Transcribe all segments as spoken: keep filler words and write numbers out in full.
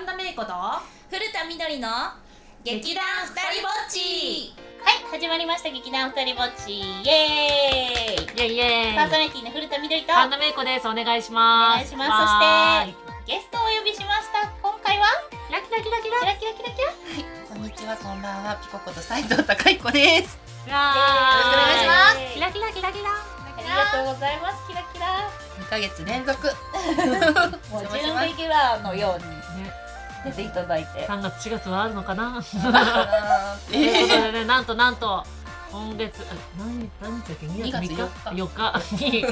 神田芽衣子と古田みどりの劇団ふたりぼっち。 はい、始まりました劇団ふたりぼっち。イエーイイエイイエイパーソナリティの古田みどりと神田芽衣子です。お願いします。 お願いします。そしてゲストをお呼びしました。今回はキラキラキラキラキラキラキラキラ。 はい、こんにちは、こんばんは、ピコこと斉藤孝彦です。 よろしくお願いします。キラキラキラキラ。 ありがとうございます。キラキラ。 にかげつ連続もう準レギュラーのように出ていただいて、 さんがつしがつはあるのかなとえいうことでね、なんとなんと今月何何日だっけ、にがつみっかにがつよっかに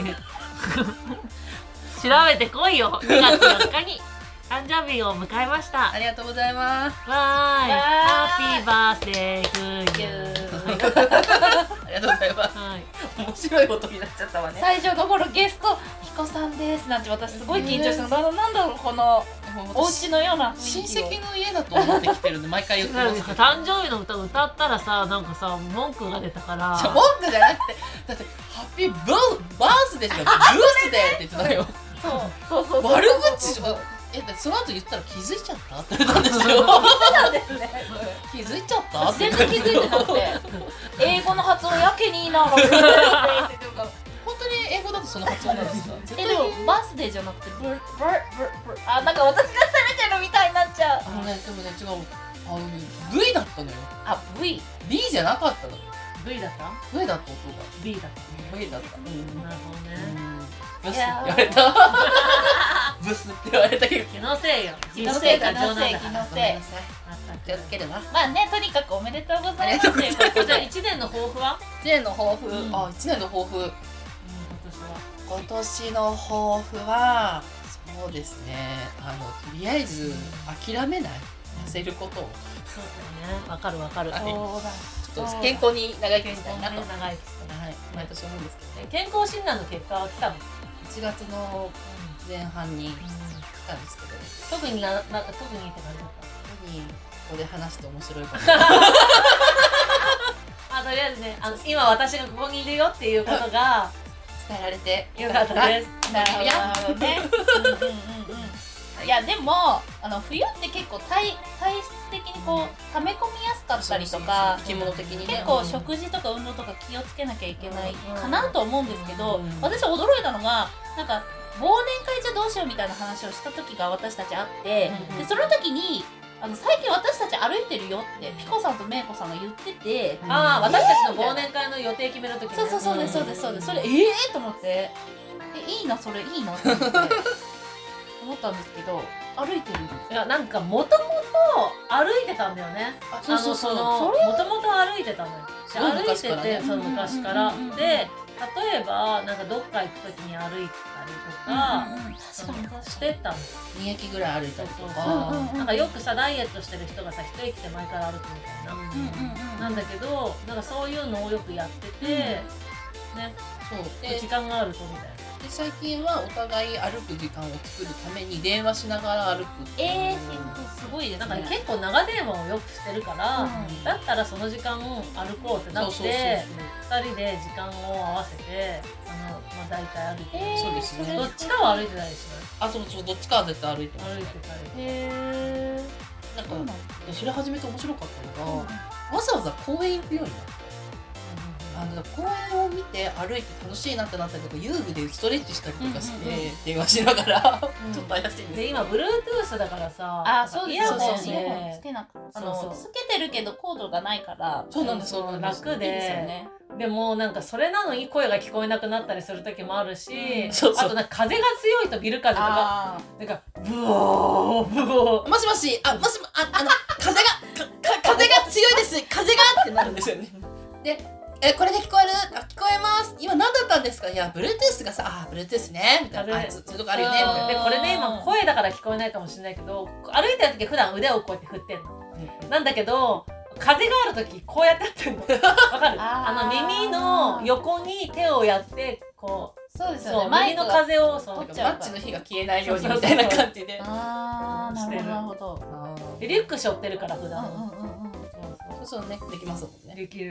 調べてこいよ。にがつよっかに誕生日を迎えました。 ありがとうございます。 わーい、 わーいハッピーバースデートゥーユー。 ありがとうございます。 はい、 面白いことになっちゃったわね。 最初の頃ゲスト彦さんですなんて、私すごい緊張したの、なんだろう、このお家のような雰親囲気を。 戚の家だと思ってきてるんで毎回言ってますけど。 誕生日の歌歌ったらさ、なんかさ文句が出たからじゃ文句じゃなくて、だってハッピーブーバースデーじゃん、ブースデーって言ってたよ。 そうそうそうそう。 悪口じゃん。え、でその後言ったら気づいちゃったって言ったんですよ。 なんですね。 気づいちゃったって全然気づいてなくて、英語の発音やけにいいなの。え、 本当に英語だとその発音なんですか？ でもバースデーじゃなくてブルブルブルブル、あ、なんか私が責めてるみたいになっちゃう。 あのね、でもね、違う。あのね、V だったのよ。 あ、V。 B じゃなかったの。 V だった V だった音が。 B だった V だった。うん。 なるほどね。 ブスって言われた。ブスって言われたけど。 気のせいよ。 気のせい、気のせい、気のごめんせい。 なさい。気をつけるわ。 まあね、とにかくおめでとうございます。というじゃあことで、 いちねんの抱負は？ 一年の抱負。 うんあ、一年の抱負。 うん、今今年の抱負は、そうですね。あの、とりあえず諦めない。痩せることを。 そうだね。わかるわかる。 はいそうだ。 ちょっと健康に長生きしたいなと。 長生きしたはい、毎年思うんですけどね。 健康診断の結果は来たの？ いちがつの前半に来たんですけど、 特にな、なんか特にって感じだっ特にここで話して面白いことた。あ、とりあえずね、あの今私がここにいるよっていうことが伝えられてよかったです。 なるほどね。うんうんうんうん。いやでもあの冬って結構体体質的にこう溜め込みやすかったりとか、 生き物的にね、 結構食事とか運動とか気をつけなきゃいけないかなと思うんですけど、 うん私驚いたのがなんか忘年会じゃどうしようみたいな話をした時が私たちあって、 うんでその時にあの最近私たち歩いてるよってピコさんとメイコさんが言ってて、 うんああ、私たちの忘年会の予定決めるときね。 そうそうそうですそうですそうです、それええー、と思って、えいいなそれいいなって思って思ったんですけど、歩いてるんです。 いや、なんかもともと歩いてたんだよね。 あ、そうそうそう。 あのそのそれもともと歩いてたのよ。ですごい歩いて昔からねて、その昔から。 うんうんうんうんで、例えばなんかどっか行くときに歩いてたりとか、 うんうんうん、 その確かに確かにしてたの。 に駅ぐらい歩いたりとそうか、 うんうんうんなんかよくさダイエットしてる人がさ一駅で前から歩くみたいな、 うんうんうん、 なんだけど、なんかそういうのをよくやってて、ね、 そうで時間があるとみたいな。 で最近はお互い歩く時間を作るために電話しながら歩くっていう。 えー、すごいですね。 なんかね、結構長電話をよくしてるから、 うんだったらその時間歩こうってなって、 そうそうそうふたりで時間を合わせて、あの、まあ、大体歩いて、 えー、 そうですねどっちかは歩いてないしね。 あ、そうそう、どっちかは絶対歩いてます歩いてたり。 へなんー、そうなんかだ。 それ始めて面白かったのが、 うんわざわざ公園行くようになった。あの公園を見て歩いて楽しいなってなったりとか、遊具でストレッチしたりとかして、 うんうんうん電話しながら、 うんちょっと怪しいんですけど。 で、今、Bluetooth だからさ、 あ、そうですイヤホンそうですイヤホンでつ、けなくあそうそうのつけてるけどコードがないから、 そうなんです、そうなんです。 楽でいいですよね。 でもなんかそれなのに声が聞こえなくなったりする時もあるし、 うんそうそうあとなんか風が強いとビル風とか、 あなんかブオーブオーもしもし、あ、もしも、あ、あの、風が、か、か風が強いです、風がってなるんですよね。で、え、これで聞こえる？あ、聞こえます。今何だったんですか？いや、Bluetooth がさ、あ、Bluetooth ね、みたいな。あ、 風そういうとこあるよね、みたいな。 でこれね今声だから聞こえないかもしれないけど、歩いてる時普段腕をこうやって振ってんの、なんだけど風がある時こうやってやってんのわかる？ あーあの耳の横に手をやってこう、 そうですよね。 そう右の風をそう取っちゃうマッチの火が消えないようにみたいな感じで。 あー、なるほどなるほど。 でリュック背負ってるから普段、 うんうんうんうん。 そうそうそうね、できますもんね。 できる。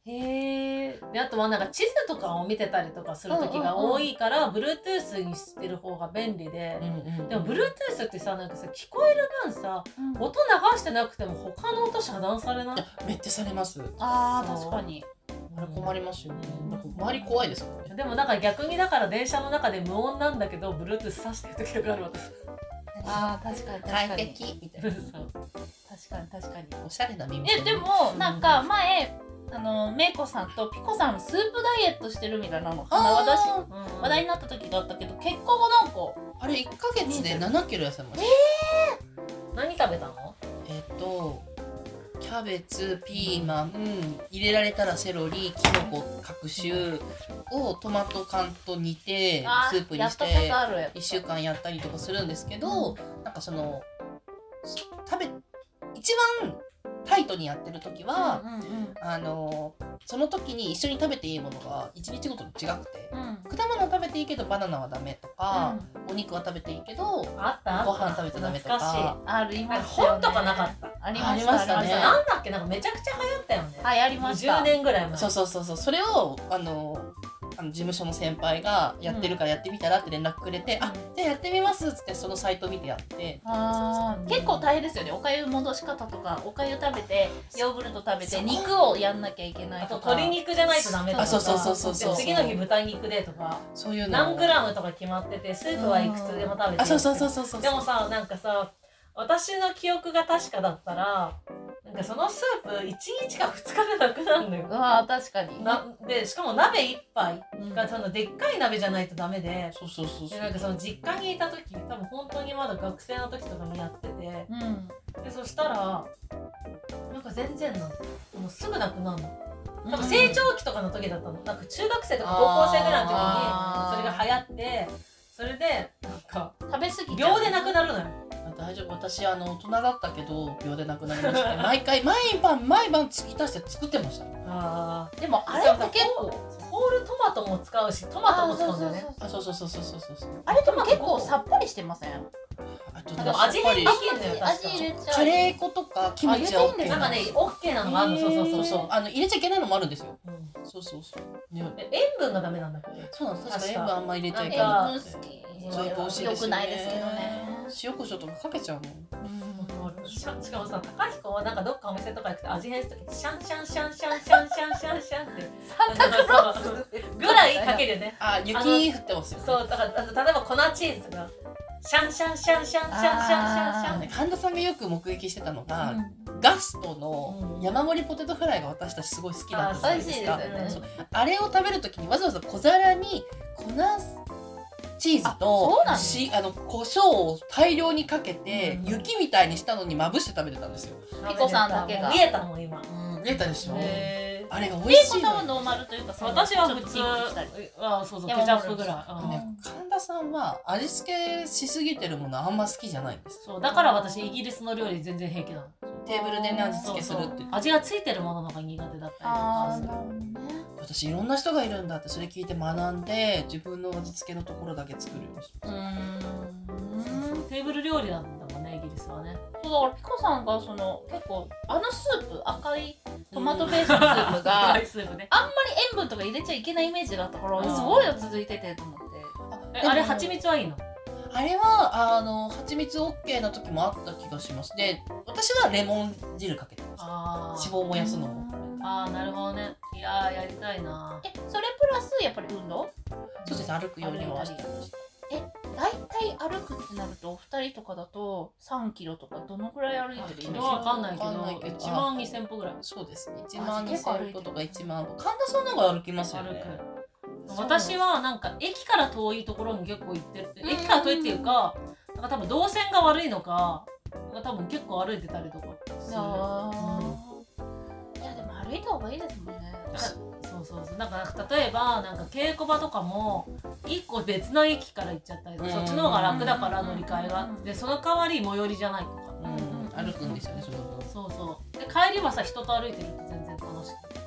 へえ。 であとはなんか地図とかを見てたりとかする時が多いから、Bluetooth にしてる方が便利で、 うんうんうん、 でも Bluetooth ってさなんかさ聞こえる分さ音流してなくても他の音遮断されない？ いやめっちゃされます。 あーそう確かに。 あれ困りますよね。なんか周り怖いですもんね。 でもなんか逆にだから電車の中で無音なんだけど Bluetooth さしてる時とかある私。 あー確かに確か快に。 適みたいな。 そう確かに確かに。 おしゃれな耳。 えでもなんか前あのめいこさんとピコさんスープダイエットしてるみたいなの話題あうん話題になった時があったけど、結婚後なんかあれいっかげつでななキロ痩せました。 何食べたの？ えっとキャベツ、ピーマン、入れられたらセロリ、キノコ各種をトマト缶と煮てあスープにしやったことてある。 いっしゅうかんやったりとかするんですけど、なんかその食べ一番タイトにやってる時は、 うんうんあのその時に一緒に食べていいものがいちにちごとに違くて、 うん果物は食べていいけどバナナはダメとか、お肉は食べていいけどあったあったご飯食べちゃダメとか懐かしい。 ありなんかますよね。 本とかなかった。 ありましたありましたねあれさなんだっけなんかめちゃくちゃ流行ったよね。 はいありました。 じゅうねんぐらい前。 そうそうそうそう、それをあのあの事務所の先輩がやってるからやってみたらって連絡くれて、 うんあじゃあやってみますっつってそのサイト見てやってあー結構大変ですよね。おかゆ戻し方とか、おかゆ食べてヨーグルト食べそうて肉をやんなきゃいけないあととか。 鶏肉じゃないとダメとか。 あそうそうそうそうそうで次の日豚肉でとか。 そういうの何グラムとか決まっててスープはいくつでも食べていい。 あそうそうそうそうそうでもさなんかさ私の記憶が確かだったらなんかそのスープいちにちかふつかでなくなるのよう。わー確かに。 なでしかも鍋いっぱいうんがそのでっかい鍋じゃないとダメで。 そうそうそうそうでなんかその実家にいた時多分本当にまだ学生の時とかにやっててうん。 でそしたらなんか全然なのもうすぐなくなるの多分うん成長期とかの時だったのなんか中学生とか高校生ぐらいの時にあーそれが流行ってそれでなんか食べ過ぎちゃう秒でなくなるのよ大丈夫、私あの大人だったけど秒でなくなりましたね毎回毎晩毎晩突き出して作ってました。 あでもあれって結構ホールトマトも使うしトマトも使うんだよねあそうそうそうそうそうそうそう。 あれでも結構さっぱりしてません？ あとでも味変できるんだよ確か味入れちゃう。 カレー粉とかキムチはあ入れていいん OK ですなんかねオッケーなのがあるのそうそうそうそうそうあの入れちゃいけないのもあるんですよ。 うんそうそうそう。ね、 え塩分がダメなんだっけそうなんです。確か確か塩分あんま入れちゃいけ塩なくて。 分好き。 そう美味しい良ですよね。 くないですけどね。 塩コショウとかかけちゃうもん。 ししかもさ高彦はなんかどっかお店とか行くと味変するときシャンシャンシャンシャンシャンシャンシャンシャンってサンタクロースぐらいかけるよねあ雪降ってますよね。 そうだからあと例えば粉チーズがシャンシャンシャンシャンシャンシャンシャンシャンシャンあのね神田さんがよく目撃してたのが、 うんガストのうん山盛りポテトフライが私たちすごい好きだったじゃないですか。 あ美味しいですよねそうあれを食べるときにわざわざ小皿に粉チーズあとそうなのしあの胡椒を大量にかけて、 うん雪みたいにしたのにまぶして食べてたんですよ。 ピコさんだけが見えたもん今うん、見えたでしょ。 へあれが美ピ味しいのよ。 コさんはノーマルというかその私は普通ちょっとディップしたりあそうそうケいやチャップぐらいあのうんね神田さんは味付けしすぎてるものあんま好きじゃないんです。 そうだから私イギリスの料理全然平気なのテーブルでね味付けすそうそうるって言って。 味がついてるものの方が苦手だったりとあーかするなるほどね。 私いろんな人がいるんだってそれ聞いて学んで自分の味付けのところだけ作るようにしうーんそうそうテーブル料理なんだもんねイギリスはねそうだからピコさんがその結構あのスープ赤いトマトベースのスープがあんまりスープね塩分とか入れちゃいけないイメージがあったからうんすごいの続いててと思って。 えあれ蜂蜜はいいのあれはあの蜂蜜 OK な時もあった気がします。で私はレモン汁かけてました。 あ脂肪を燃やすのも。 あーなるほどねいやーやりたいなえそれプラスやっぱり運動？ そうです歩くようにはしてました。 大体歩くってなるとお二人とかだとさんキロとかどのくらい歩いてるイメージ？ それは分かんないけわかんないけどどいちまんにせん歩ぐらいそうですね。いちまんに結構歩いてるせん歩とかいちまん歩。神田さんの方が歩きますよ歩ね。 く私はなんか駅から遠いところに結構行ってるうん駅から遠いっていうかなんか多分動線が悪いのかなんか多分結構歩いてたりとかするあうんーいやでも歩いた方がいいですもんね。 そうそうそうなんか例えばなんか稽古場とかも一個別の駅から行っちゃったりとかうんそっちの方が楽だからうん乗り換えがうんでその代わり最寄りじゃないとかうん歩くんですよねその分。 そうそうで帰りはさ人と歩いてると全然楽しい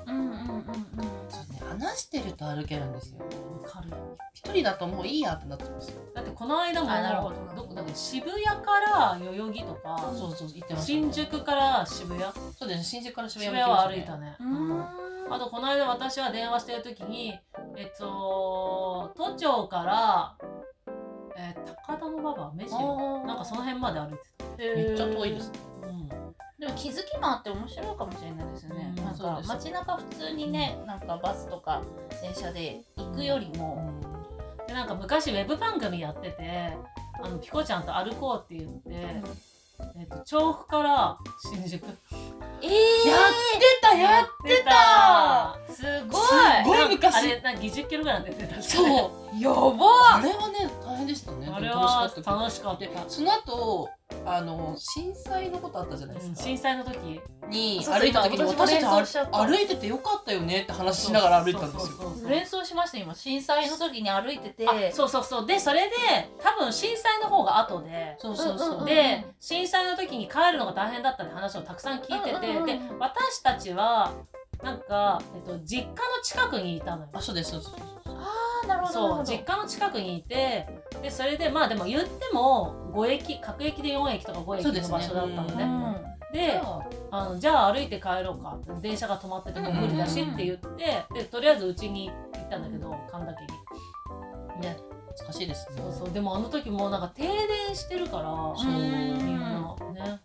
うんうんうんうんそうね、話してると歩けるんですよ。 わかる。 一人だともういいやってなってますよ。 だってこの間もあなるほどどこだっけ、渋谷から代々木とか、 そうそう言ってました、 新宿から渋谷、 そうですね、新宿から渋谷渋谷は歩いたね。 うーんあとこの間私は電話してる時に、えっと都庁から、えー、高田馬場目白なんかその辺まで歩いてた。 めっちゃ遠いですね。 うんでも気づきもあって面白いかもしれないですよね。 うんなんかそうです街中普通にね、なんかバスとか電車で行くよりも、 でなんか昔ウェブ番組やってて、あのピコちゃんと歩こうって言って、えっと調布から新宿えー、 やってたやってたすごいすごい昔あれなんかにじゅっキロぐらい出てた。 そうやばあれはね大変でしたね。 あれでも楽しかはったけど楽しかった。 でその後あの震災のことあったじゃないですか、 うん震災の時にそうそう歩いた時に今私私も連想しちゃったたち歩いててよかったよねって話しながら歩いたんですよ。 そうそうそうそう連想しました今震災の時に歩いててあそうそうそうでそれで多分震災の方が後でそうそうそう、 うんうんうんで震災の時に帰るのが大変だったって話をたくさん聞いてて、 うんうんうんで私たちはなんか、えっと、実家の近くにいたのよ。 あそうですそうですあーなるほどなるそうほど実家の近くにいてでそれでまあでも言ってもご駅各駅でよん駅とかご駅そうですねの場所だったのうね。 んであのじゃあ歩いて帰ろうかって電車が止まってても無理だしって言って、でとりあえずうちに行ったんだけど神田家に。ね懐かしいですね。 そうそうでもあの時もうなんか停電してるからそうみんなねあれはね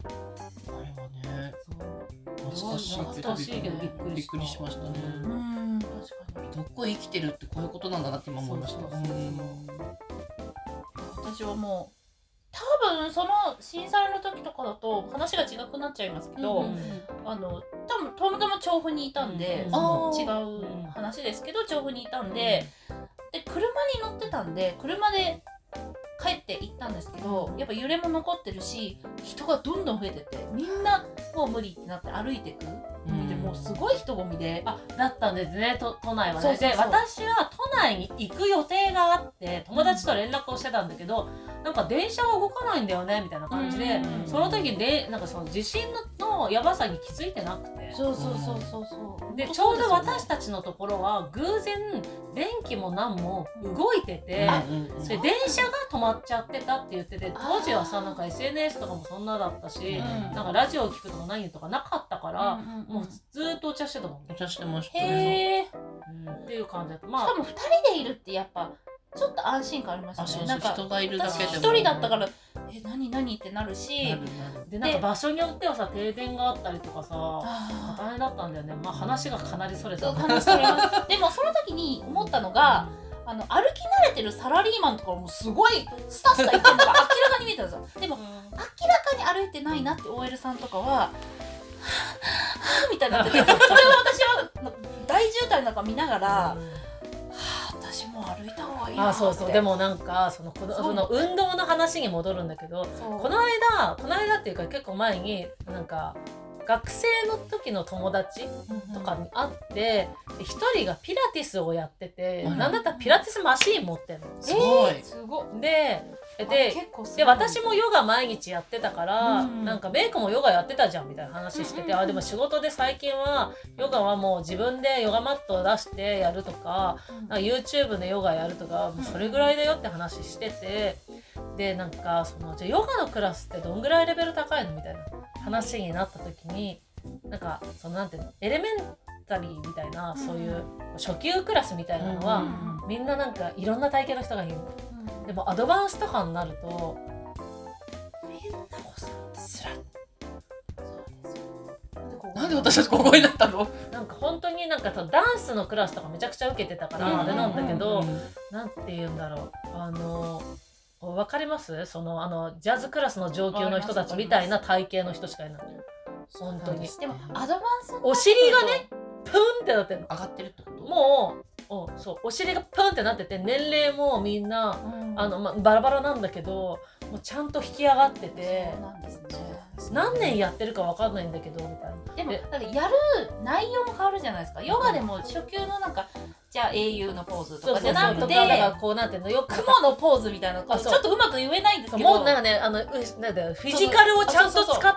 そう懐かしい懐かしいけどびっくりしたびっくりしましたね。 うん確かにどっこい生きてるってこういうことなんだなって今思いました。 そうそうそう私はもう多分その震災の時とかだと話が違くなっちゃいますけど、 うんあの多分たまたま調布にいたんで、 うんそのあー違う話ですけど調布にいたんで、で車に乗ってたんで車で帰って行ったんですけど、やっぱ揺れも残ってるし人がどんどん増えててみんなもう無理ってなって歩いてく、 うんでもうすごい人混みで、 あだったんですねと都内はね。 そうそうそうで私は都内に行く予定があって友達と連絡をしてたんだけど、なんか電車が動かないんだよねみたいな感じで、 うんその時でなんかその地震ののやばさに気づいてなくて。 そうそうそうそうそうでちょうど私たちのところは偶然電気も何も動いてて、 うんうんそれ電車が止まっちゃってたって言ってて、当時はさなんか エスエヌエス とかもそんなだったし、 うんなんかラジオを聞くとか何とかなかったから、 うんうんうんもうずーっとお茶してたもんね、 お茶してましたへね。 え。 うんっていう感じだった。まあしかもふたりでいるってやっぱちょっと安心感ありますよね。 あそうそうなんか人がいるだけでも私一人だったからえ何何ってなるし、 なるなるでなんか場所によってはさ停電があったりとかさあ大変だったんだよね。まあ話がかなりそれーそうた話しております。でもその時に思ったのが、あの歩き慣れてるサラリーマンとかもすごいスタスタ言ってるのが明らかに見えたんですよ。でも明らかに歩いてないなって オーエル さんとかははぁはぁみたいになってて、それを私は大渋滞の中見ながら、はぁ私も歩いた方がいいなって。 あそうそうでもなんかそのこのそうその運動の話に戻るんだけど、 そうこの間この間っていうか結構前になんか学生の時の友達とかに会って一人がピラティスをやってて、 うんなんだったらピラティスマシーン持ってるの。 すごいえーすごい。 であで結構すごいで私もヨガ毎日やってたから、 うんなんかメイクもヨガやってたじゃんみたいな話してて、 うんうんうんあでも仕事で最近はヨガはもう自分でヨガマットを出してやるとか、なんか YouTube でヨガやるとかもうそれぐらいだよって話してて、でなんかそのじゃあヨガのクラスってどんぐらいレベル高いのみたいな話になった時になんかそのなんていうのエレメンタリーみたいな、そういう初級クラスみたいなのは、 うんみんななんかいろんな体型の人がいるの。 うんでもアドバンスとかになるとみんなこうさスラッなんで私たちここになったの？ なんか本当になんかさダンスのクラスとかめちゃくちゃ受けてたからあれなんだけど、なんて言うんだろうあのわかりますそのあのジャズクラスの上級の人たちみたいな体型の人しかいない本当にでもアドバンスお尻がねプンってなってるの上がってるってこと？ もうおそうお尻がプンってなってて年齢もみんなあの、ま、バラバラなんだけどもうちゃんと引き上がっててそうなんですね。 何年やってるかわかんないんだけどみたいな。 でもでだってやる内容も変わるじゃないですか。ヨガでも初級のなんかじゃあ英雄のポーズとかじゃなくて、 とかだからこうなんていうのよく雲のポーズみたいなのあそうちょっとうまく言えないんですけど、 もうなんかねあのうなんだよフィジカルをちゃんと使った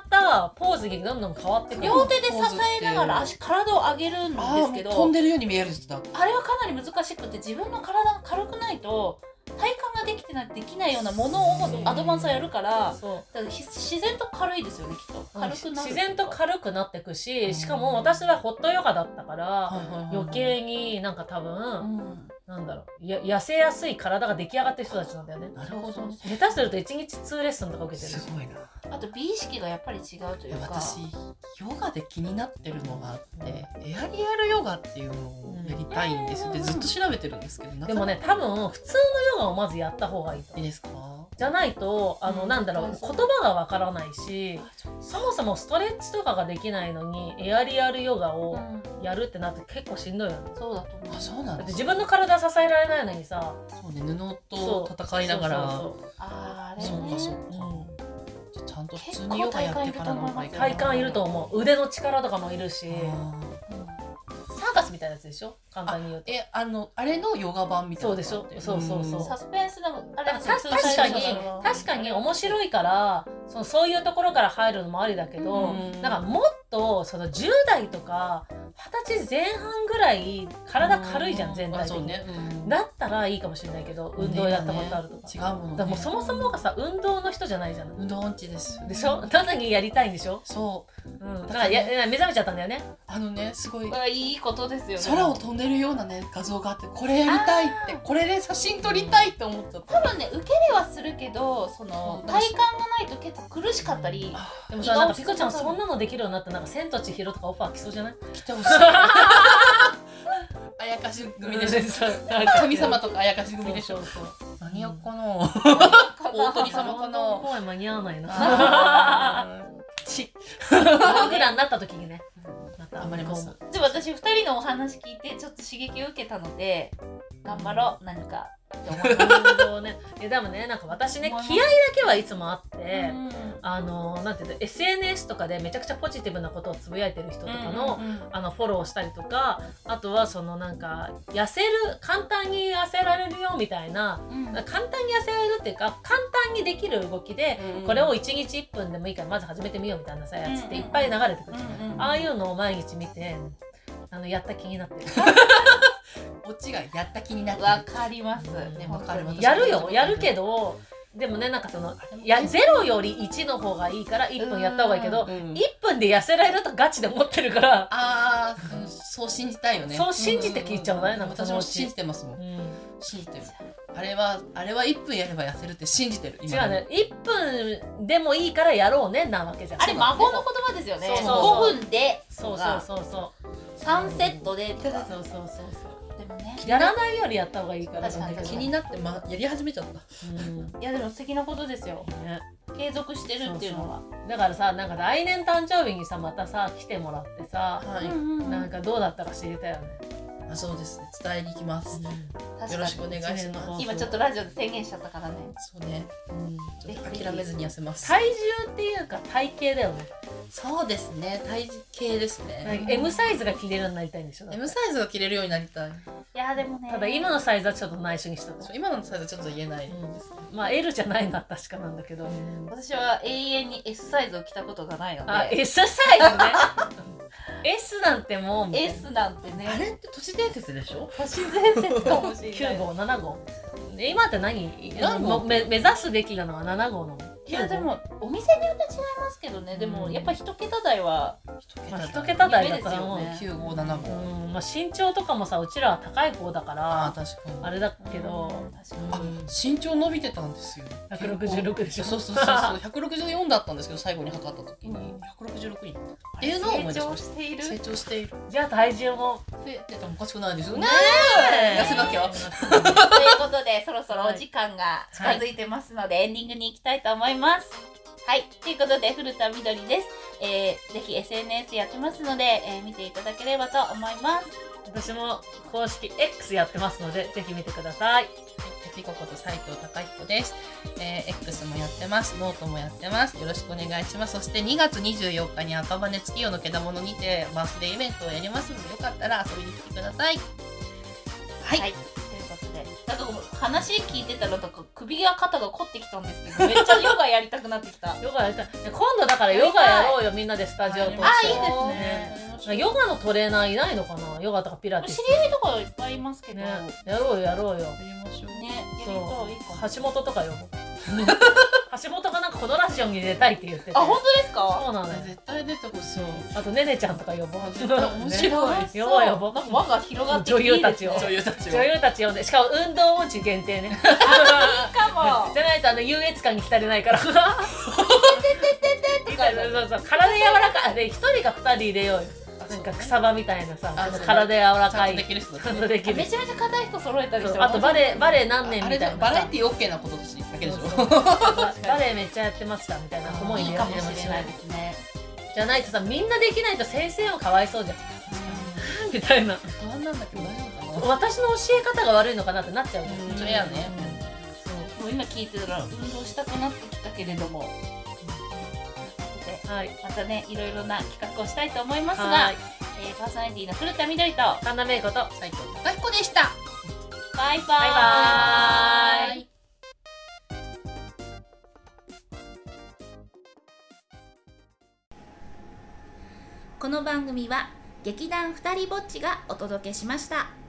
がポーズにどんどん変わってくる。 両手で支えながら足体を上げるんですけど、 飛んでるように見える人だ。 あれはかなり難しくて、自分の体が軽くないと体幹ができてないとできないようなものをアドバンスはやるから、 そうだから自然と軽いですよね、きっと。軽くなる。 自然と軽くなってくし、しかも私はホットヨガだったから、 はいはいはいはい余計になんか多分、 うんなんだろう、や痩せやすい体が出来上がってる人たちなんだよね。 なるほど。 下手するといちにちにレッスンとか受けてるし。 すごいな。 あと美意識がやっぱり違うというか、 私ヨガで気になってるのがあって、エアリアルヨガっていうのをやりたいんですよ。でずっと調べてるんですけど、なかなかでもね、多分普通のヨガをまずやった方がいいと思う。 いいですか？ じゃないと、あの、 うんなんだろう、言葉がわからないし、そもそもストレッチとかができないのにエアリアルヨガをうんやるってなって結構しんどいよね。 そうだと思う。 あ、そうなんだってです。 自分の体支えられないのにさ、 そうね、布と戦いながら。 そうそうそうあーあれね。 そうかそうか。 うんじゃあちゃんと普通にヨガやってからの方がいいかな。 体幹いると思う。腕の力とかもいるし、 あサーカスみたいなやつでしょ、簡単に言うと。 ーえ、あのあれのヨガ版みたいなのがあって。 そうでしょそうそうそうサスペンスのあれだからた確かに確かに面白いからそのそういうところから入るのもありだけど、 うんなんかもっとそのじゅう代とかはたちぜん半ぐらい体軽いじゃん、全体的に、 あそうね。うんだったらいいかもしれないけど、運動やったことあるとか、 違うものね。 だからもうそもそもがさ運動の人じゃないじゃん。 運動音痴です。 でしょ、なのにやりたいんでしょ、 そう。 うん、だからやや目覚めちゃったんだよね。 あのね、すごいこれはいいことですよね。 空を飛んでるようなね画像があって、これやりたいってこれで写真撮りたいって思っちゃった。 多分ね、受けれはするけど、そのうん体幹がないと結構苦しかったり、 でもさ、なんかピコちゃんそんなのできるようになったらなんか千と千尋とかオファー来そうじゃない？ 来てほしい。あやかし組でしょ。 そう神様とかあやかし組でしょ。 そうそうそう。 何やっかな。 大大鳥様かな。 公演間に合わないな。 あーち。 プログラになった時にね、また頑張ります。 で私ふたりのお話聞いてちょっと刺激を受けたので、頑張ろう何かって思います。 運動ね。えでもね、なんか私ね、気合だけはいつもあって、 うんあのなんていうの エスエヌエス とかでめちゃくちゃポジティブなことをつぶやいてる人とかの、 うんうんうんあのフォローしたりとか、あとはそのなんか痩せる簡単に痩せられるよみたいな、 うん簡単に痩せられるっていうか簡単にできる動きで、 うんこれをいちにちいっぷんでもいいからまず始めてみようみたいなさやつっていっぱい流れてくるじゃん、 うんうんああいうのを毎日見てあのやった気になってるオチがやった気になってわる。 かります。 ねわかる本当にやるよやるけどでもねなんかそのやゼロよりいちの方がいいからいっぷんやった方がいいけど、 うんいっぷんで痩せられるとガチで思ってるから、 ああ、うんそう信じたいよね。 そう信じて聞いちゃうね、なんかそのうち私も信じてますもん。 うん信じてる。あれはあれはいっぷんやれば痩せるって信じてる。 違うねいっぷんでもいいからやろうねなわけじゃん。 あれ魔法の言葉ですよね。 そうそうそうごふんでそうそうそうそさんセットでとうか。 そうそうそうそうでもね。 やらないよりやった方がいいから確かになんだけど気になってまやり始めちゃった。 うんいやでも素敵なことですよ。 ね継続してるっていうのは。 だからさなんか来年誕生日にさまたさ来てもらってさ、 はい。 うんうんうんなんかどうだったか知りたいよね。 あそうですね。伝えに行きます。 確かによろしくお願いします。 今ちょっとラジオで宣言しちゃったからね。 そうね。 うんちょっと諦めずに痩せます。 体重っていうか体型だよね。 そうですね。体型ですね。 なんか エム サイズが着れるようになりたいんでしょ。だってエム サイズが着れるようになりたい。 いやでもね。 ただ今のサイズはちょっと内緒にしたの。 そう今のサイズはちょっと言えないですね。 まあ エル じゃないのは確かなんだけど。 私は永遠に エス サイズを着たことがないのあ、 で。 S サイズね。S なんてもう S なんてね。 あれって都市伝説でしょ？ 都市伝説かもしれない。 きゅう号、なな号。で今って何何号もめ目指すべきなのはなな号なの。 いやでもお店によって違いますけどね。でもうんやっぱ一桁台はまあ、一桁台だったらもう、 夢ですよね九五七五。 うんまあ、身長とかもさうちらは高い方だかあらあ確かに。 あれだけど、 確かあ身長伸びてたんですよ。 ひゃくろくじゅうろくでしょそうそうそうそう。百六十四だったんですけど最後に測った時に百六十六になったっていうのを思い出しまし成長しているた。成長している。 じゃあ体重も増えててもおかしくないですよね。 ねえ痩せなきゃということでそろそろお時間が近づいてますので、エンディングに行きたいと思います。はいということで古田みどりです、えー、ぜひ エスエヌエス やってますので、えー、見ていただければと思います。 私も公式 X やってますのでぜひ見てください。 ピコこと斉藤貴彦です、えー、X もやってます。ノートもやってます。よろしくお願いします。そしてにがつにじゅうよっかに赤羽月夜のけだものにてバースデーイベントをやりますのでよかったら遊びに来てください。はい、 はい、ということで一なんか話聞いてたらなんか首や肩が凝ってきたんですけどめっちゃヨガやりたくなってきたヨガやりたい。今度だからヨガやろうよ、みんなでスタジオとして。 あいいですね。 ヨガのトレーナーいないのかな、ヨガとかピラティス。 知り合いとかいっぱいいますけど、 ね、やろうよやろうよ。 やりましょう。 ね、やりたいかも。 橋本とか呼ぼう。橋本がなんかこのラジオに出たいって言ってて。 あ、本当ですか？ そうなのよ。 絶対出てほしい。 あとねねちゃんとか呼ぼう。 絶対面白い。 ね、呼ぼう呼ぼう。 なんか輪が広がって女優たちを。 女優たちを。 女優たち呼んで、しかも運動音痴限定ね。 いいかも。 じゃないとあの優越感に浸れないから。そうそうそう。体柔らかい。で一人か二人入れようよ。なんか草場みたいなさ、体柔らかい。 ちゃんとできる人。 ちゃんとできる。 めちゃめちゃ硬い人揃えたりして。 あとバレーバレー何年みたいな。 バラエティーオッケーなことだけでしょ。 バレーめっちゃやってましたみたいな子もいるかもしれないですね。 じゃないとさ、みんなできないと先生もかわいそうじゃん。みたいな。 不安なんだけど大丈夫かな。 私の教え方が悪いのかなってなっちゃうじゃん。 それやね。 もう今聞いてたら運動したくなってきたけれども。 はい、 またね、いろいろな企画をしたいと思いますが、えー、パーソナリティの古田みどりと神田芽衣子と斉藤貴彦でした。 バイバイ。 バイバーイ。 この番組は劇団ふたりぼっちがお届けしました。